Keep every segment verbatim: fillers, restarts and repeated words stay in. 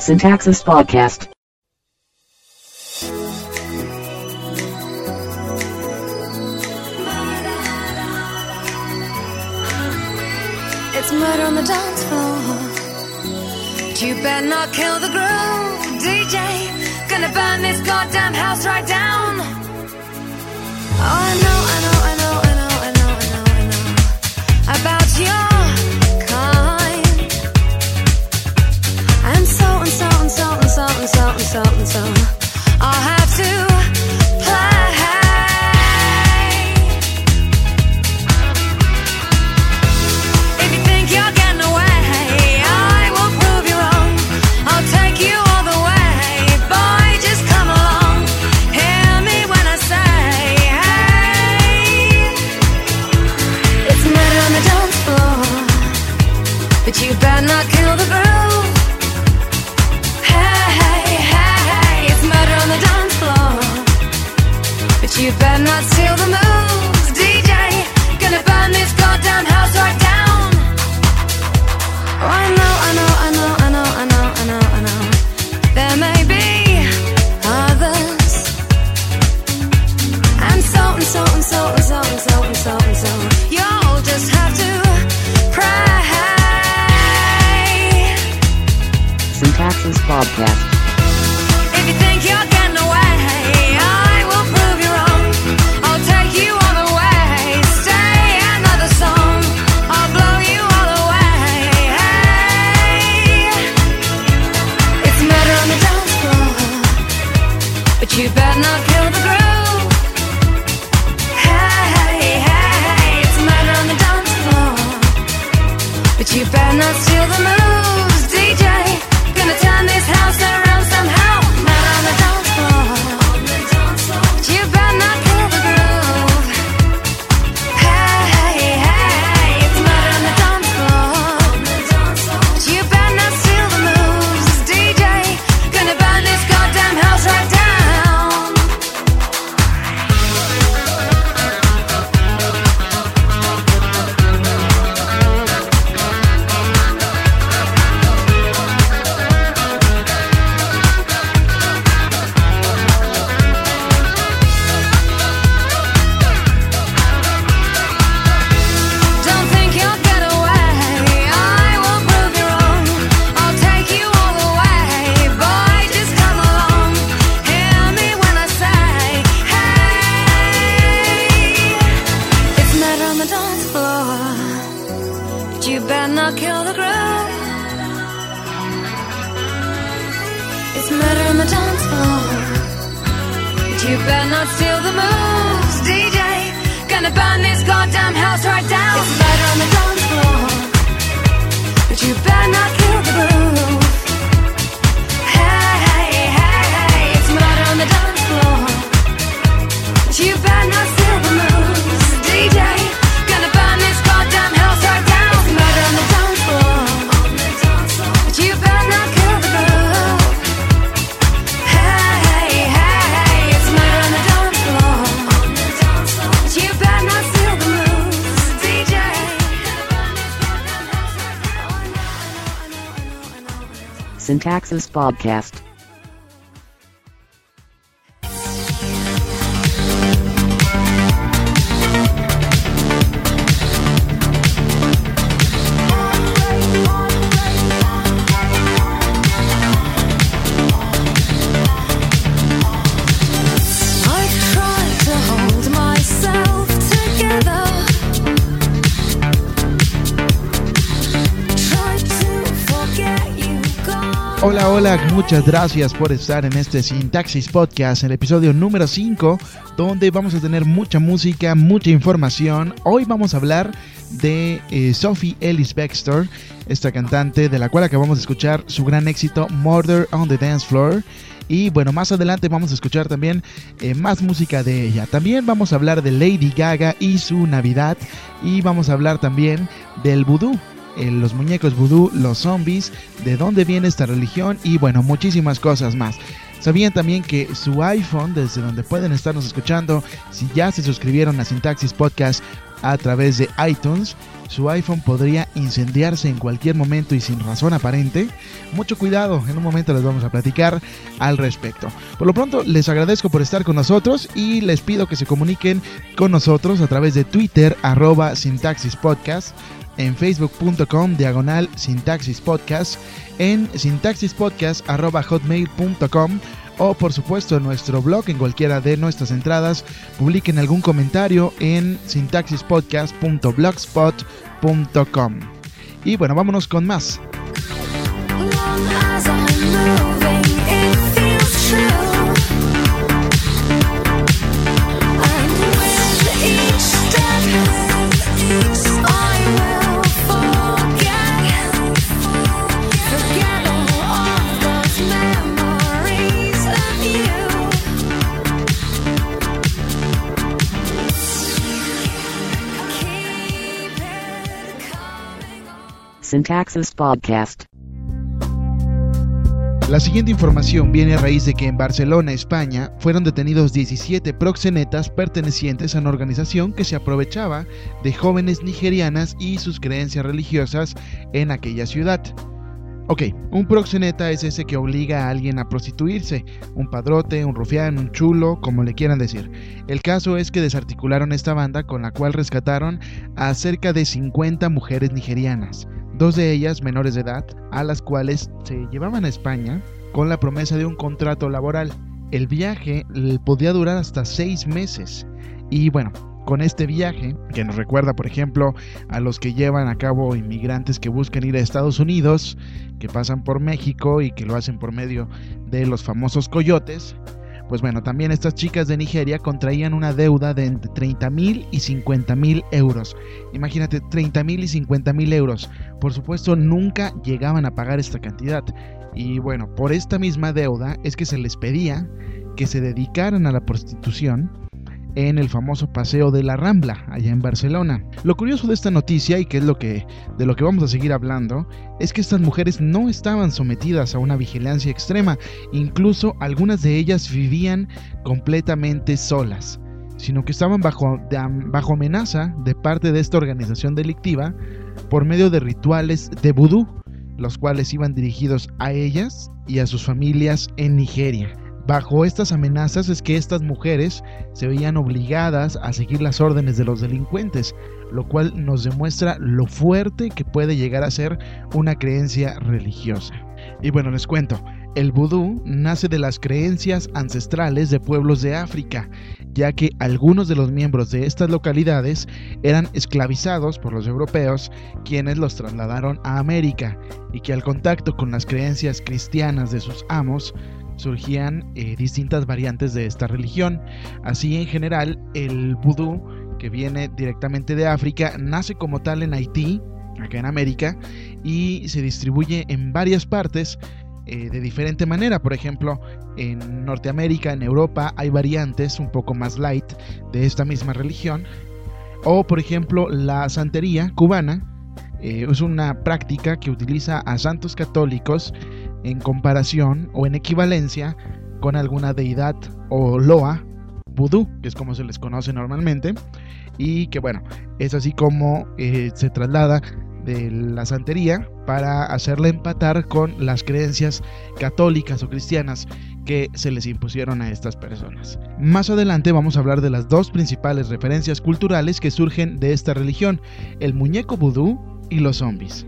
Syntaxis Podcast. It's murder on the dance floor. You better not kill the groove, D J. Gonna burn this goddamn house right down. Oh, I know, I know, I know, I know, I know, I know, I know about your kind. And so and so and so and so and so and so and so I'll have to play. If you think you're getting away, I will prove you wrong. I'll take you all the way. Boy, just come along. Hear me when I say, hey. It's murder on the dance floor, but you better not kill the groove. Hey, hey, hey, hey. It's murder on the dance floor, but you better not steal the moves, D J. Gonna burn this goddamn house right down. Oh, I know, I know, I know, I know, I know, I know, I know. There may be others. And so and so and so and so and so and so and so. You'll just have to pray. Syntaxis Podcast. If you think you're getting away, I will prove you wrong. I'll take you all the way. Stay another song. I'll blow you all away. Hey. It's murder on the dance floor, but you better not kill the groove. Hey, hey, hey. It's murder on the dance floor, but you better not steal the moves, D J. Gonna turn this house around somehow. Murder on the dance floor, but you better not kill the groove. Hey, hey, hey. It's murder on the dance floor, but you better not steal the moves, D J. Gonna burn this goddamn house right down. Don't think you'll get away. I will prove you wrong. I'll take you all the way. Boy, just come along. Hear me when I say, hey. It's murder on the dance floor, but you better not kill the groove. It's murder on the dance floor, but you better not steal the moves, D J. Gonna burn this goddamn house right down. It's murder on the dance floor, but you better not kill the groove. Hey, hey, hey, hey. It's murder on the dance floor, but you better not steal the moves, D J. Gonna burn this goddamn house right down. It's murder on the dance floor, but you better not kill the groove. Hey, hey, hey. It's murder on the dance floor, but you better not steal the moves, D J. Syntaxis Podcast. I've tried to hold myself together. Tried to forget you, gone. Hola, hola, muchas gracias por estar en este Syntaxis Podcast, el episodio número cinco, donde vamos a tener mucha música, mucha información. Hoy vamos a hablar de eh, Sophie Ellis-Bextor, esta cantante de la cual acabamos de escuchar su gran éxito Murder on the Dance Floor. Y bueno, más adelante vamos a escuchar también eh, más música de ella. También vamos a hablar de Lady Gaga y su Navidad. Y vamos a hablar también del vudú, eh, los muñecos vudú, los zombies, de dónde viene esta religión y bueno, muchísimas cosas más. ¿Sabían también que su iPhone, desde donde pueden estarnos escuchando, si ya se suscribieron a Syntaxis Podcast, a través de iTunes, su iPhone podría incendiarse en cualquier momento y sin razón aparente. Mucho cuidado, en un momento les vamos a platicar al respecto. Por lo pronto, les agradezco por estar con nosotros y les pido que se comuniquen con nosotros a través de Twitter, arroba Sintaxis Podcast, en facebook.com diagonal Sintaxis Podcast, en sintaxispodcast arroba hotmail punto com, o por supuesto en nuestro blog, en cualquiera de nuestras entradas. Publiquen algún comentario en sintaxispodcast punto blogspot punto com. Y bueno, vámonos con más. Sintaxis Podcast. La siguiente información viene a raíz de que en Barcelona, España, fueron detenidos diecisiete proxenetas pertenecientes a una organización que se aprovechaba de jóvenes nigerianas y sus creencias religiosas en aquella ciudad. Ok, un proxeneta es ese que obliga a alguien a prostituirse, un padrote, un rufián, un chulo, como le quieran decir. El caso es que desarticularon esta banda con la cual rescataron a cerca de cincuenta mujeres nigerianas, dos de ellas menores de edad, a las cuales se llevaban a España con la promesa de un contrato laboral. El viaje podía durar hasta seis meses. Y bueno, con este viaje, que nos recuerda por ejemplo a los que llevan a cabo inmigrantes que buscan ir a Estados Unidos, que pasan por México y que lo hacen por medio de los famosos coyotes, pues bueno, también estas chicas de Nigeria contraían una deuda de entre treinta mil y cincuenta mil euros. Imagínate, treinta mil y cincuenta mil euros. Por supuesto, nunca llegaban a pagar esta cantidad. Y bueno, por esta misma deuda es que se les pedía que se dedicaran a la prostitución en el famoso Paseo de la Rambla, allá en Barcelona. Lo curioso de esta noticia, y que es lo que, de lo que vamos a seguir hablando, es que estas mujeres no estaban sometidas a una vigilancia extrema. Incluso algunas de ellas vivían completamente solas, sino que estaban bajo, de, bajo amenaza de parte de esta organización delictiva por medio de rituales de vudú, los cuales iban dirigidos a ellas y a sus familias en Nigeria. Bajo estas amenazas es que estas mujeres se veían obligadas a seguir las órdenes de los delincuentes, lo cual nos demuestra lo fuerte que puede llegar a ser una creencia religiosa. Y bueno, les cuento, el vudú nace de las creencias ancestrales de pueblos de África, ya que algunos de los miembros de estas localidades eran esclavizados por los europeos, quienes los trasladaron a América, y que al contacto con las creencias cristianas de sus amos, surgían eh, distintas variantes de esta religión. Así, en general, el vudú, que viene directamente de África, nace como tal en Haití, acá en América, y se distribuye en varias partes eh, de diferente manera. Por ejemplo, en Norteamérica, en Europa, hay variantes un poco más light de esta misma religión. O, por ejemplo, la santería cubana eh, es una práctica que utiliza a santos católicos en comparación o en equivalencia con alguna deidad o loa vudú, que es como se les conoce normalmente, y que bueno, es así como eh, se traslada de la santería para hacerla empatar con las creencias católicas o cristianas que se les impusieron a estas personas. Más adelante vamos a hablar de las dos principales referencias culturales que surgen de esta religión: el muñeco vudú y los zombies.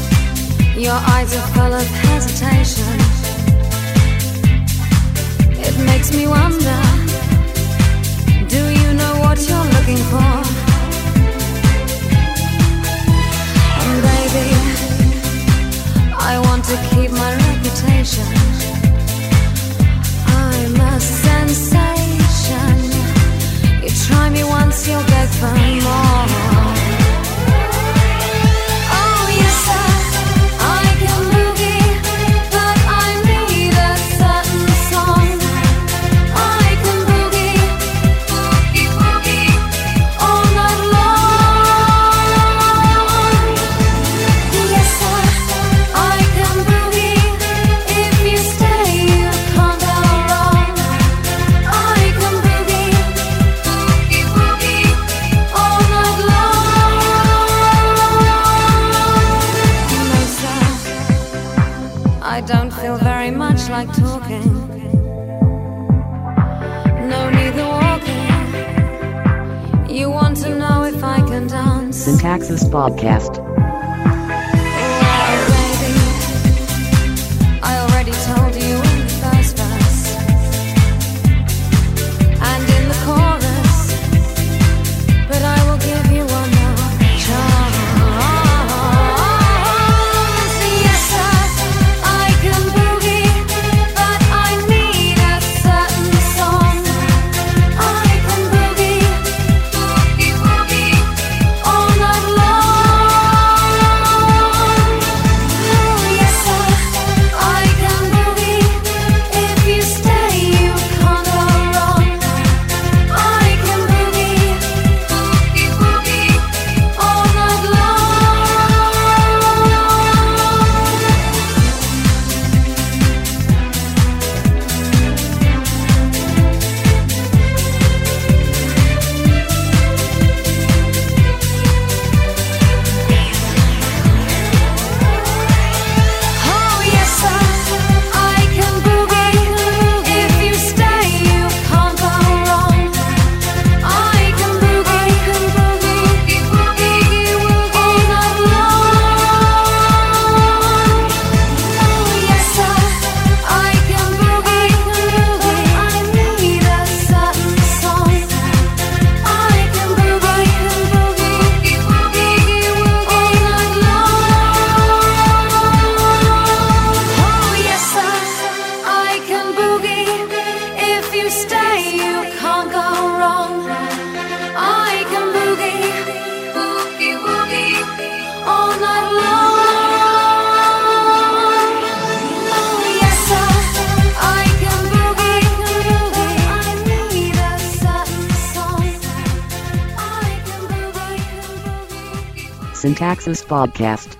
Your eyes are full of hesitation. It makes me wonder, do you know what you're looking for? And baby, I want to keep my reputation. I'm a sensation. You try me once, you'll beg for more. Oh yes sir, I can boogie, but I need a certain song. I can boogie, boogie, boogie, all night long. Yes sir, I can boogie, if you stay you can't go wrong. I can boogie, boogie, boogie, all night long. No sir, I don't feel very much like talking. No, neither walking. You want to know if I can dance? Syntaxis Podcast. Well, baby, I already told you in the first verse and in the chorus, but I will give you one more chance. Yes, sir, I can boogie, but I need a certain song. I can boogie, boogie, boogie, all night long. Oh, yes, sir, I can boogie, if you stay you can't go wrong. I can boogie, boogie, boogie, all night long. Oh yes sir, I can boogie, if you stay you can't go wrong. I can boogie, boogie, boogie, all night long. Oh yes sir, I can boogie, I need a certain song. I can boogie, boogie, boogie, all night long. Oh yes sir, I can boogie, if you stay you can't go wrong. I can boogie, boogie, boogie, all night long. Oh yes sir, I can boogie, I need a certain song. I can boogie, boogie. Syntaxis Podcast.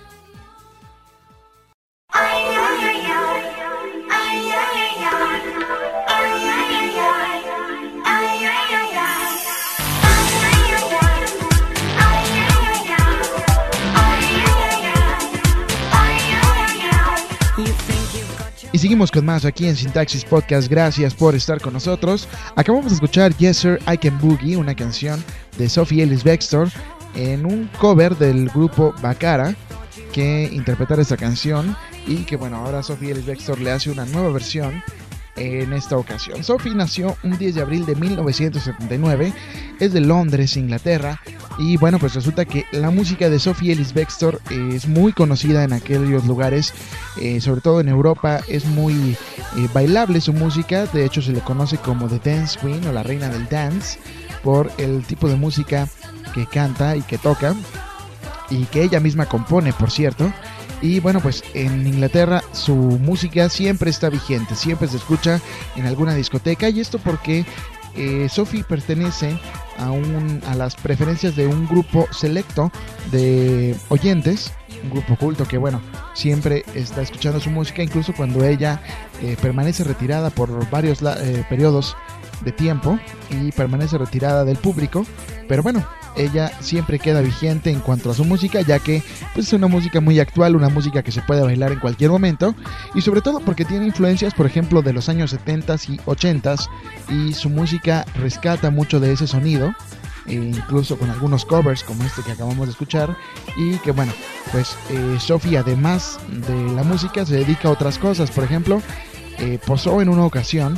Y seguimos con más aquí en Syntaxis Podcast. Gracias por estar con nosotros. Acabamos de escuchar Yes Sir, I Can Boogie, una canción de Sophie Ellis-Bextor en un cover del grupo Baccara, que interpretara esta canción y que bueno, ahora Sophie Ellis-Bextor le hace una nueva versión en esta ocasión. Sophie nació un diez de abril de mil novecientos setenta y nueve, es de Londres, Inglaterra, y bueno, pues resulta que la música de Sophie Ellis-Bextor es muy conocida en aquellos lugares, eh, sobre todo en Europa. Es muy eh, bailable su música, de hecho se le conoce como The Dance Queen o la reina del dance por el tipo de música que canta y que toca, y que ella misma compone, por cierto. Y bueno, pues en Inglaterra su música siempre está vigente, siempre se escucha en alguna discoteca, y esto porque eh, Sophie pertenece a, un, a las preferencias de un grupo selecto de oyentes, un grupo culto que bueno, siempre está escuchando su música, incluso cuando ella eh, permanece retirada por varios eh, periodos de tiempo y permanece retirada del público, pero bueno, ella siempre queda vigente en cuanto a su música, ya que pues, es una música muy actual, una música que se puede bailar en cualquier momento, y sobre todo porque tiene influencias, por ejemplo, de los años setentas y ochentas, y su música rescata mucho de ese sonido, e incluso con algunos covers como este que acabamos de escuchar. Y que bueno, pues eh, Sophie, además de la música, se dedica a otras cosas. Por ejemplo, eh, posó en una ocasión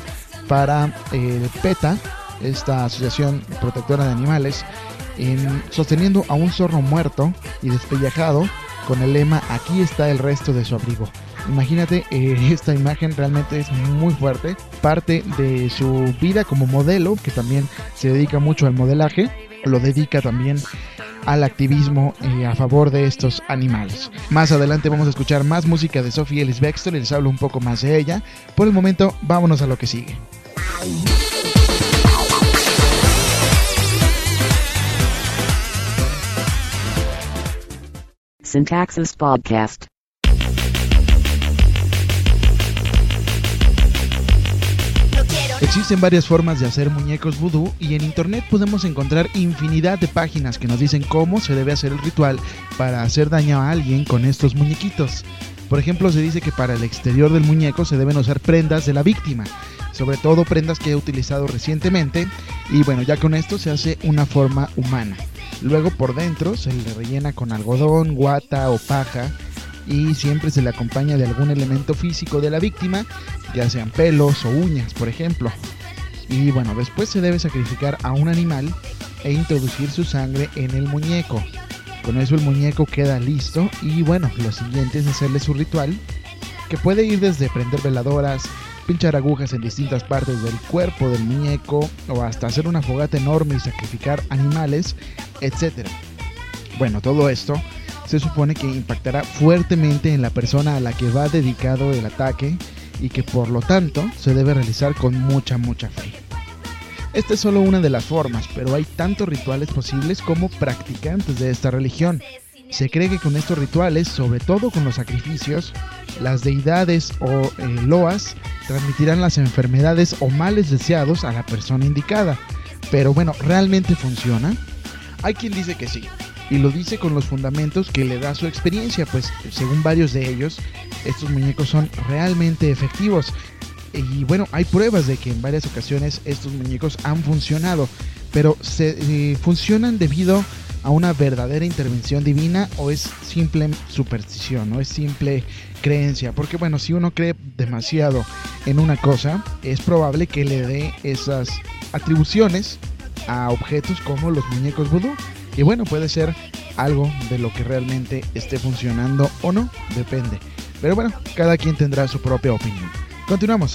para eh, PETA, esta asociación protectora de animales, en, sosteniendo a un zorro muerto y despellejado con el lema "aquí está el resto de su abrigo". Imagínate, eh, esta imagen realmente es muy fuerte, parte de su vida como modelo, que también se dedica mucho al modelaje, lo dedica también al activismo eh, a favor de estos animales. Más adelante vamos a escuchar más música de Sophie Ellis-Bextor y les hablo un poco más de ella. Por el momento, vámonos a lo que sigue. Syntaxis Podcast. Existen varias formas de hacer muñecos vudú y en internet podemos encontrar infinidad de páginas que nos dicen cómo se debe hacer el ritual para hacer daño a alguien con estos muñequitos. Por ejemplo, se dice que para el exterior del muñeco se deben usar prendas de la víctima, sobre todo prendas que he utilizado recientemente, y bueno, ya con esto se hace una forma humana. Luego por dentro se le rellena con algodón, guata o paja, y siempre se le acompaña de algún elemento físico de la víctima, ya sean pelos o uñas, por ejemplo. Y bueno, después se debe sacrificar a un animal e introducir su sangre en el muñeco. Con eso el muñeco queda listo y bueno, lo siguiente es hacerle su ritual, que puede ir desde prender veladoras, pinchar agujas en distintas partes del cuerpo del muñeco o hasta hacer una fogata enorme y sacrificar animales, etcétera. Bueno, todo esto se supone que impactará fuertemente en la persona a la que va dedicado el ataque y que por lo tanto se debe realizar con mucha mucha fe. Esta es solo una de las formas, pero hay tantos rituales posibles como practicantes de esta religión. Se cree que con estos rituales, sobre todo con los sacrificios, las deidades o eh, loas transmitirán las enfermedades o males deseados a la persona indicada. Pero bueno, ¿realmente funciona? Hay quien dice que sí, y lo dice con los fundamentos que le da su experiencia, pues según varios de ellos, estos muñecos son realmente efectivos. Y bueno, hay pruebas de que en varias ocasiones estos muñecos han funcionado, pero se eh, funcionan debido a una verdadera intervención divina o es simple superstición, o es simple creencia, porque bueno, si uno cree demasiado en una cosa, es probable que le dé esas atribuciones a objetos como los muñecos vudú, y bueno, puede ser algo de lo que realmente esté funcionando o no, depende, pero bueno, cada quien tendrá su propia opinión. Continuamos.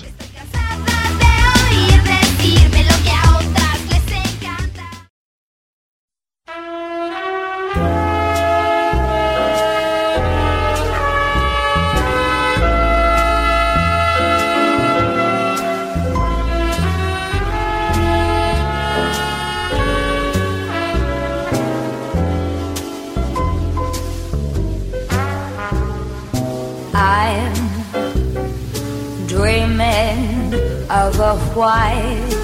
Of a white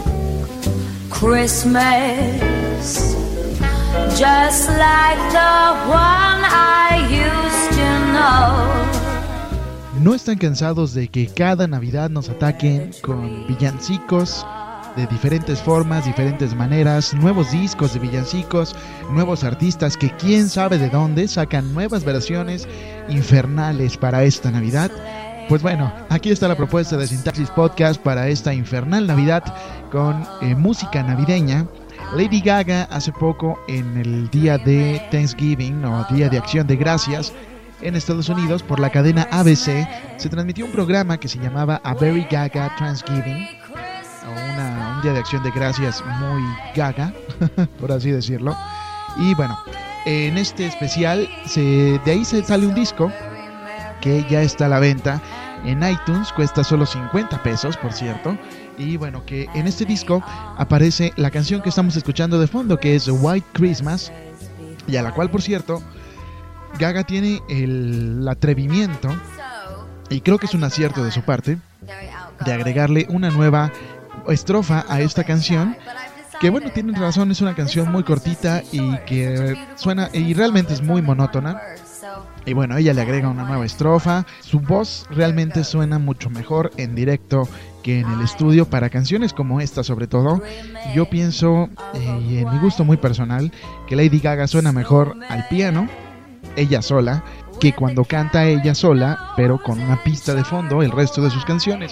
Christmas, just like the one I used to know. ¿No están cansados de que cada Navidad nos ataquen con villancicos de diferentes formas, diferentes maneras, nuevos discos de villancicos, nuevos artistas que quién sabe de dónde sacan nuevas versiones infernales para esta Navidad? Pues bueno, aquí está la propuesta de Syntaxis Podcast para esta infernal Navidad con eh, música navideña. Lady Gaga hace poco, en el día de Thanksgiving o Día de Acción de Gracias en Estados Unidos, por la cadena A B C, se transmitió un programa que se llamaba A Very Gaga Thanksgiving, o una, un Día de Acción de Gracias muy gaga, por así decirlo. Y bueno, en este especial se, de ahí se sale un disco que ya está a la venta en iTunes, cuesta solo cincuenta pesos, por cierto. Y bueno, que en este disco aparece la canción que estamos escuchando de fondo, que es White Christmas, y a la cual, por cierto, Gaga tiene el atrevimiento, y creo que es un acierto de su parte, de agregarle una nueva estrofa a esta canción, que bueno, tienen razón, es una canción muy cortita y que suena, y realmente es muy monótona. Y bueno, ella le agrega una nueva estrofa. Su voz realmente suena mucho mejor en directo que en el estudio para canciones como esta, sobre todo. Yo pienso, eh, y en mi gusto muy personal, que Lady Gaga suena mejor al piano, ella sola, que cuando canta ella sola, pero con una pista de fondo el resto de sus canciones.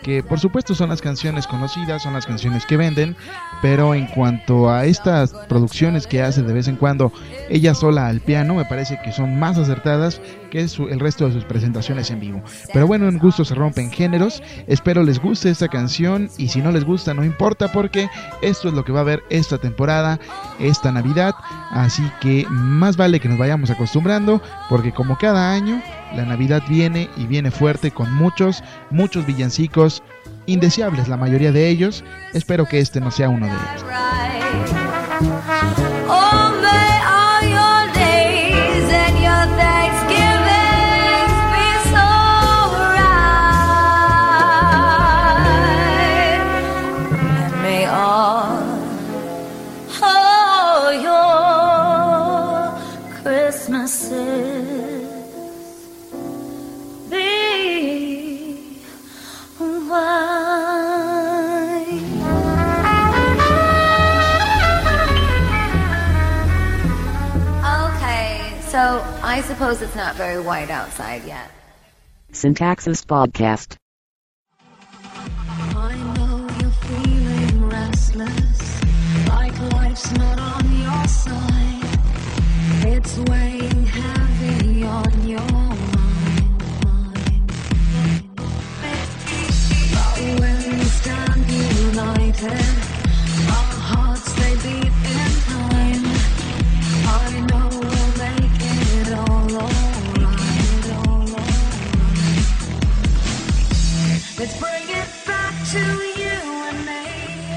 que por supuesto son las canciones conocidas, son las canciones que venden, pero en cuanto a estas producciones que hace de vez en cuando ella sola al piano, me parece que son más acertadas que su, el resto de sus presentaciones en vivo. Pero bueno, en gusto se rompen géneros. Espero les guste esta canción, y si no les gusta no importa, porque esto es lo que va a haber esta temporada, esta Navidad, así que más vale que nos vayamos acostumbrando, porque como cada año la Navidad viene y viene fuerte con muchos, muchos villancicos indeseables, la mayoría de ellos. Espero que este no sea uno de ellos. Oh, may all your days and your Thanksgivings be so right, and may all, all your Christmases be white. So, I suppose it's not very white outside yet. Syntaxis Podcast. I know you're feeling restless, like life's not on your side. It's weighing heavy on your mind, mind, mind. But when we stand united, our hearts they beat in time. I know we'll make it all alright, all alright. Let's bring it back to you and me.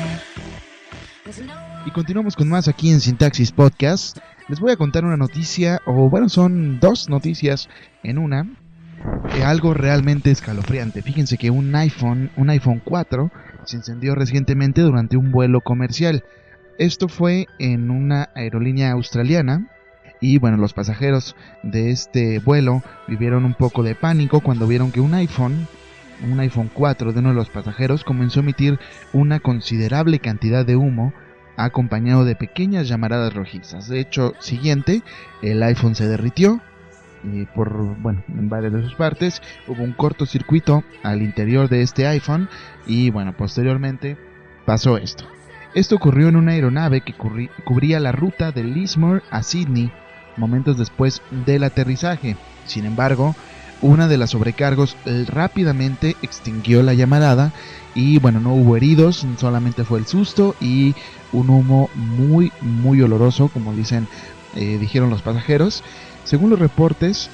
There's no Y continuamos con más aquí en Syntaxis Podcast. Les voy a contar una noticia, o bueno, son dos noticias en una, eh, algo realmente escalofriante. Fíjense que un iPhone, un iPhone cuatro se encendió recientemente durante un vuelo comercial. Esto fue en una aerolínea australiana, y bueno, los pasajeros de este vuelo vivieron un poco de pánico cuando vieron que un iPhone, un iPhone cuatro de uno de los pasajeros comenzó a emitir una considerable cantidad de humo, acompañado de pequeñas llamaradas rojizas. De hecho, siguiente, el iPhone se derritió y por, bueno, en varias de sus partes hubo un cortocircuito al interior de este iPhone, y bueno, posteriormente pasó esto. Esto ocurrió en una aeronave que curri- cubría la ruta de Lismore a Sydney, momentos después del aterrizaje. Sin embargo, una de las sobrecargos rápidamente extinguió la llamarada, y bueno, no hubo heridos, solamente fue el susto y un humo muy, muy oloroso, como dicen, eh, dijeron los pasajeros. Según los reportes,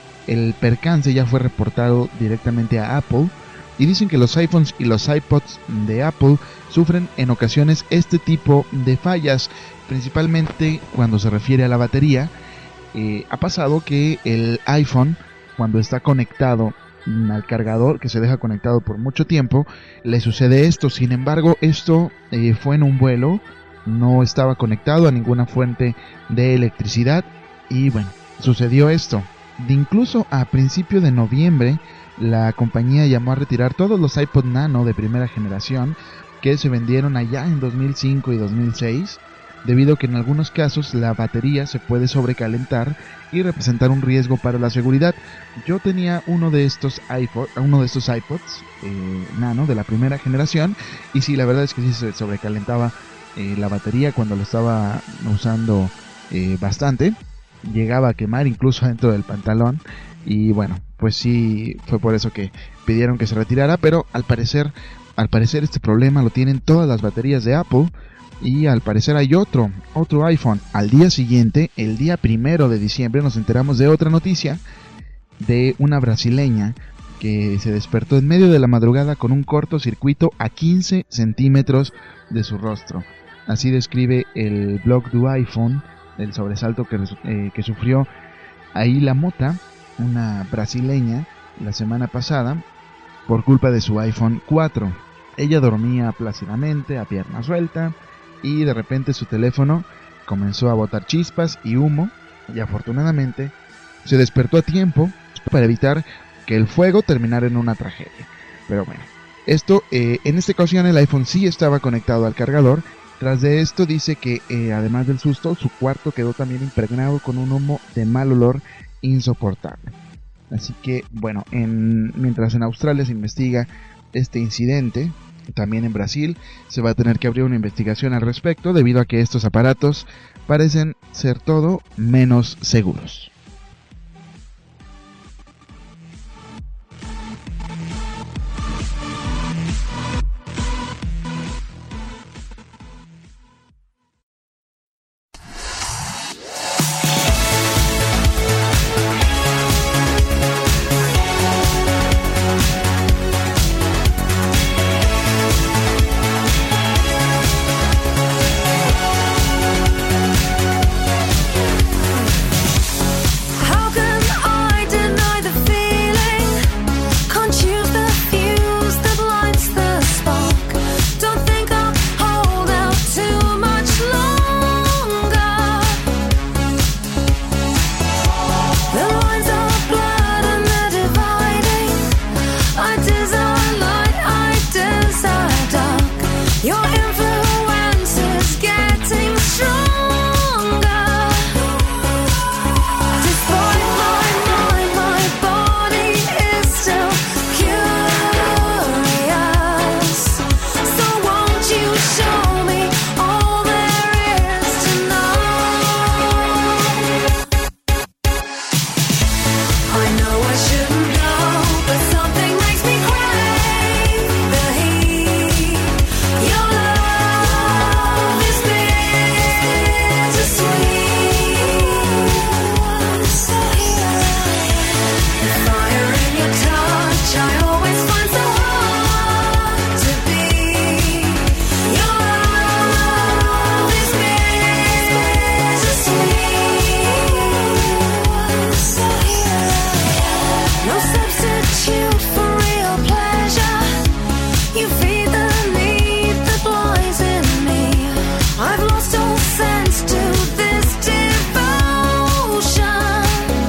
el percance ya fue reportado directamente a Apple, y dicen que los iPhones y los iPods de Apple sufren en ocasiones este tipo de fallas, principalmente cuando se refiere a la batería. Eh, ha pasado que el iPhone, cuando está conectado al cargador, que se deja conectado por mucho tiempo, le sucede esto. Sin embargo, esto eh, fue en un vuelo, no estaba conectado a ninguna fuente de electricidad, y bueno, sucedió esto. De incluso a principio de noviembre, la compañía llamó a retirar todos los iPod Nano de primera generación que se vendieron allá en dos mil cinco y dos mil seis, debido a que en algunos casos la batería se puede sobrecalentar y representar un riesgo para la seguridad. Yo tenía uno de estos iPod, uno de estos iPods eh, Nano de la primera generación, y sí, la verdad es que sí se sobrecalentaba eh, la batería cuando lo estaba usando eh, bastante. Llegaba a quemar incluso dentro del pantalón, y bueno, pues sí, fue por eso que pidieron que se retirara. Pero al parecer, al parecer este problema lo tienen todas las baterías de Apple, y al parecer hay otro, otro iPhone. Al día siguiente, el día primero de diciembre, nos enteramos de otra noticia de una brasileña que se despertó en medio de la madrugada con un cortocircuito a quince centímetros de su rostro. Así describe el blog du iPhone el sobresalto que, eh, que sufrió Aila Mota, una brasileña, la semana pasada por culpa de su iPhone cuatro. Ella dormía plácidamente a pierna suelta, y de repente su teléfono comenzó a botar chispas y humo, y afortunadamente se despertó a tiempo para evitar que el fuego terminara en una tragedia. Pero bueno, esto eh, en esta ocasión el iPhone sí estaba conectado al cargador. Tras de esto dice que eh, además del susto, su cuarto quedó también impregnado con un humo de mal olor insoportable. Así que bueno, en, mientras en Australia se investiga este incidente. También en Brasil se va a tener que abrir una investigación al respecto debido a que estos aparatos parecen ser todo menos seguros. How can I deny the feeling? Can't choose the fuse that lights the spark. Don't think I'll hold out too much longer. The lines are blurred and they're dividing. I desire light, I desire dark. Your influence is getting stronger. Despite my mind, my body is still curious. So won't you show me all there is to know? I know I shouldn't go, but something makes me crave the heat. Your love is bittersweet. The fire in your touch, I always find so hard to be. Your love is bittersweet. No substitute for real pleasure. You feed the need that lies in me. I've lost all sense to this devotion.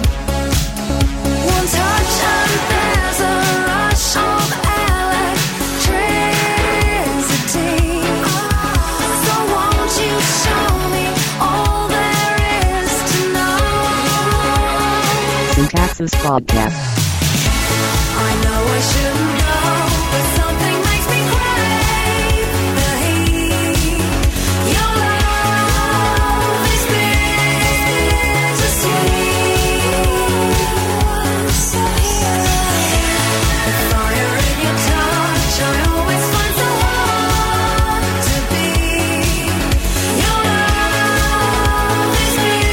One touch and there's a rush of electricity. So won't you show me all there is to know? Syntaxis Podcast. I know I shouldn't go, but something makes me crave the heat. Your love is bittersweet. The fire in your touch, I always find so hard to be. Your love is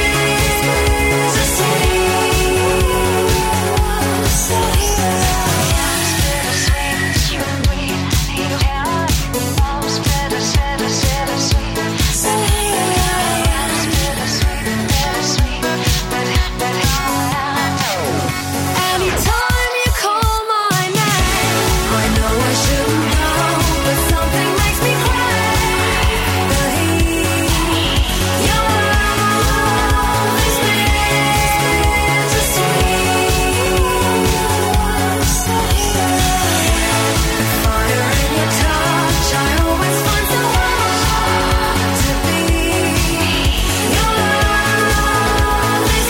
Anytime you call my name, I know I shouldn't go, but something makes me crave the heat. Your love is bittersweet. The fire in your touch, I always find so hard to be. Your love is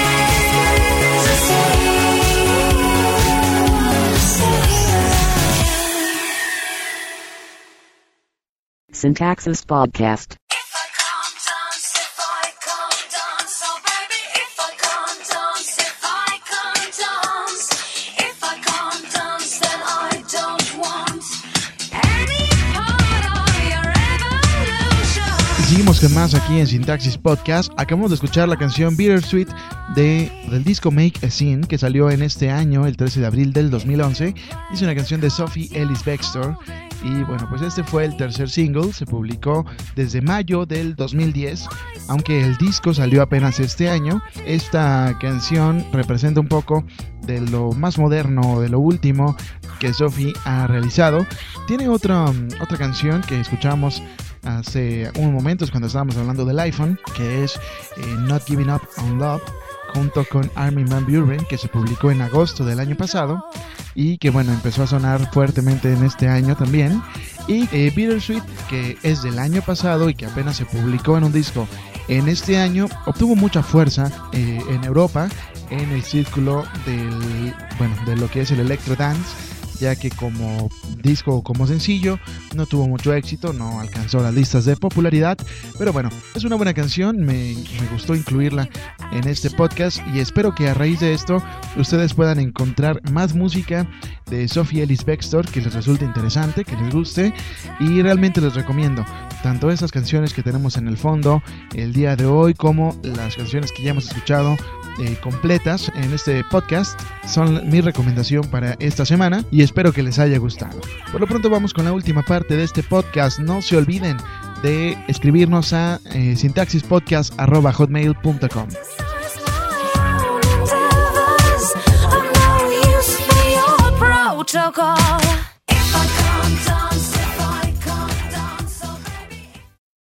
bittersweet. Syntaxis Podcast. If I can't dance, if I can't dance, oh baby, if I can't dance, if I can't dance, if I can't dance, then I don't want any part of your evolution. Seguimos con más aquí en Syntaxis Podcast. Acabamos de escuchar la canción Bittersweet de, del disco Make a Scene, que salió en este año, el trece de abril del dos mil once. Es una canción de Sophie Ellis-Bextor. Y bueno, pues este fue el tercer single, se publicó desde mayo del dos mil diez, aunque el disco salió apenas este año. Esta canción representa un poco de lo más moderno, de lo último que Sophie ha realizado. Tiene otra, otra canción que escuchamos hace unos momentos cuando estábamos hablando del iPhone, que es eh, Not Giving Up on Love, junto con Armin van Buuren, que se publicó en agosto del año pasado y que bueno, empezó a sonar fuertemente en este año también. Y eh, Bittersweet, que es del año pasado y que apenas se publicó en un disco en este año, obtuvo mucha fuerza eh, en Europa, en el círculo del, bueno, de lo que es el electro dance, ya que como disco o como sencillo no tuvo mucho éxito, no alcanzó las listas de popularidad, pero bueno, es una buena canción, me, me gustó incluirla en este podcast y espero que a raíz de esto ustedes puedan encontrar más música de Sophie Ellis-Bextor que les resulte interesante, que les guste, y realmente les recomiendo tanto esas canciones que tenemos en el fondo el día de hoy como las canciones que ya hemos escuchado eh, completas en este podcast. Son mi recomendación para esta semana y espero que les haya gustado. Por lo pronto vamos con la última parte de este podcast. No se olviden de escribirnos a eh, sintaxispodcast arroba hotmail punto com. Protocol. If I can't dance, if I can't dance, oh baby.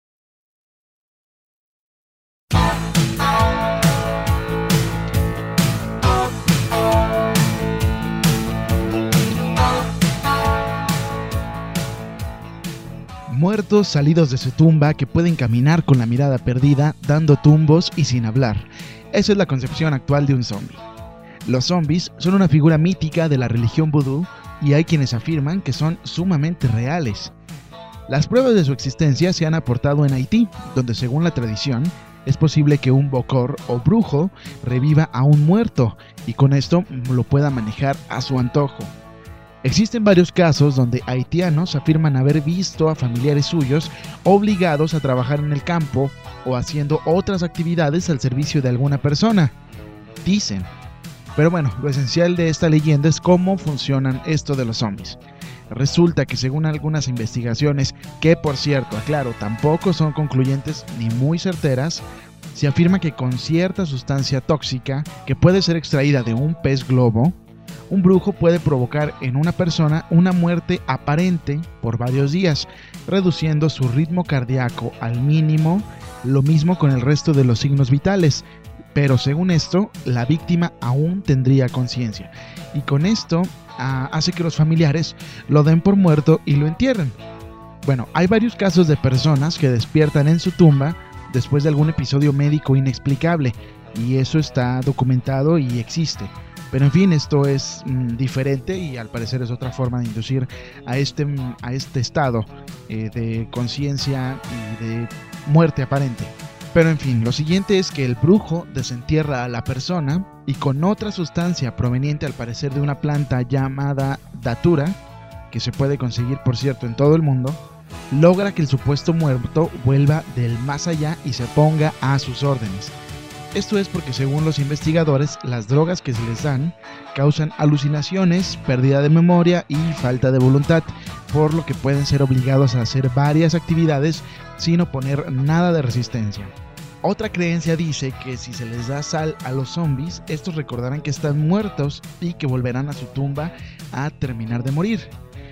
Muertos salidos de su tumba que pueden caminar con la mirada perdida, dando tumbos y sin hablar. Esa es la concepción actual de un zombie. Los zombies son una figura mítica de la religión vudú y hay quienes afirman que son sumamente reales. Las pruebas de su existencia se han aportado en Haití, donde según la tradición es posible que un bokor o brujo reviva a un muerto y con esto lo pueda manejar a su antojo. Existen varios casos donde haitianos afirman haber visto a familiares suyos obligados a trabajar en el campo o haciendo otras actividades al servicio de alguna persona. Dicen. Pero bueno, lo esencial de esta leyenda es cómo funcionan esto de los zombies. Resulta que según algunas investigaciones, que por cierto, aclaro, tampoco son concluyentes ni muy certeras, se afirma que con cierta sustancia tóxica que puede ser extraída de un pez globo, un brujo puede provocar en una persona una muerte aparente por varios días, reduciendo su ritmo cardíaco al mínimo, lo mismo con el resto de los signos vitales. Pero según esto, la víctima aún tendría conciencia. Y con esto uh, hace que los familiares lo den por muerto y lo entierren. Bueno, hay varios casos de personas que despiertan en su tumba después de algún episodio médico inexplicable. Y eso está documentado y existe. Pero en fin, esto es mm, diferente y al parecer es otra forma de inducir a este, a este estado eh, de conciencia y de muerte aparente. Pero en fin, lo siguiente es que el brujo desentierra a la persona y con otra sustancia proveniente al parecer de una planta llamada datura, que se puede conseguir por cierto en todo el mundo, logra que el supuesto muerto vuelva del más allá y se ponga a sus órdenes. Esto es porque según los investigadores, las drogas que se les dan causan alucinaciones, pérdida de memoria y falta de voluntad, por lo que pueden ser obligados a hacer varias actividades sin oponer nada de resistencia. Otra creencia dice que si se les da sal a los zombies, estos recordarán que están muertos y que volverán a su tumba a terminar de morir.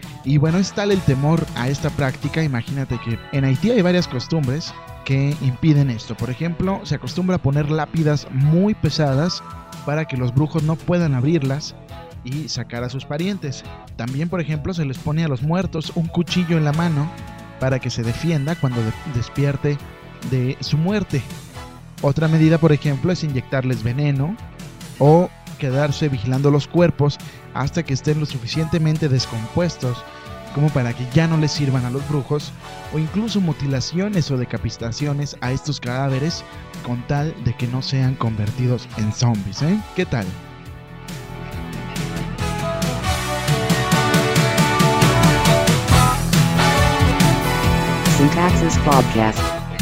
Y bueno, es tal el temor a esta práctica, imagínate que en Haití hay varias costumbres que impiden esto. Por ejemplo, se acostumbra a poner lápidas muy pesadas para que los brujos no puedan abrirlas y sacar a sus parientes. También, por ejemplo, se les pone a los muertos un cuchillo en la mano para que se defienda cuando de- despierte de su muerte. Otra medida, por ejemplo, es inyectarles veneno o quedarse vigilando los cuerpos hasta que estén lo suficientemente descompuestos como para que ya no les sirvan a los brujos, o incluso mutilaciones o decapitaciones a estos cadáveres con tal de que no sean convertidos en zombies, ¿eh? ¿Qué tal? Syntaxis Podcast.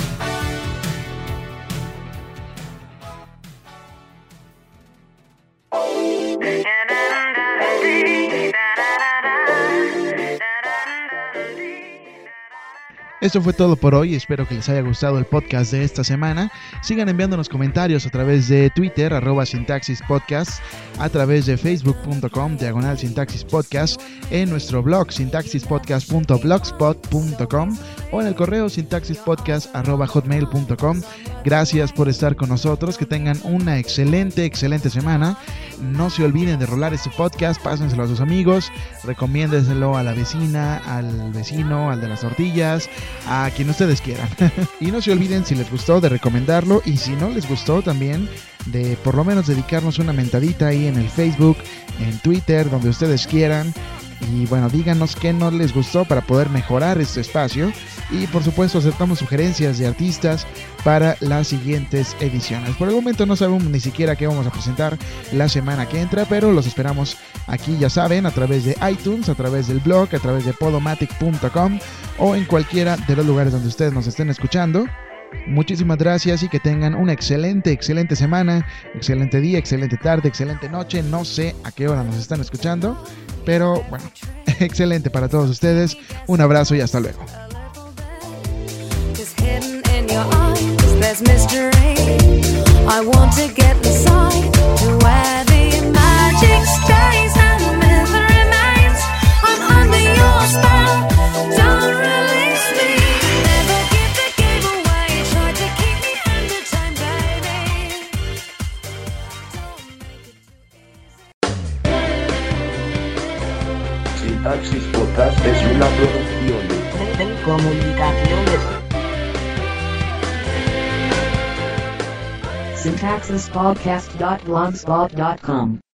Esto fue todo por hoy, espero que les haya gustado el podcast de esta semana. Sigan enviándonos comentarios a través de Twitter, arroba Syntaxis Podcast, a través de facebook punto com, diagonal Syntaxis Podcast, en nuestro blog syntaxispodcast punto blogspot punto com o en el correo syntaxispodcast arroba hotmail punto com. Gracias por estar con nosotros, que tengan una excelente, excelente semana. No se olviden de rolar este podcast, pásenselo a sus amigos, recomiéndenselo a la vecina, al vecino, al de las tortillas, a quien ustedes quieran. Y no se olviden, si les gustó, de recomendarlo, y si no les gustó también, de por lo menos dedicarnos una mentadita ahí en el Facebook, en Twitter, donde ustedes quieran, Y bueno, díganos qué no les gustó para poder mejorar este espacio. Y por supuesto aceptamos sugerencias de artistas para las siguientes ediciones. Por el momento no sabemos ni siquiera qué vamos a presentar la semana que entra, pero los esperamos aquí, ya saben, a través de iTunes, a través del blog, a través de podomatic punto com o en cualquiera de los lugares donde ustedes nos estén escuchando. Muchísimas gracias y que tengan una excelente, excelente semana, excelente día, excelente tarde, excelente noche. No sé a qué hora nos están escuchando, pero bueno, excelente para todos ustedes. Un abrazo y hasta luego. Sintaxis Podcast es una producción de Comunicaciones. syntaxispodcast dot blogspot dot com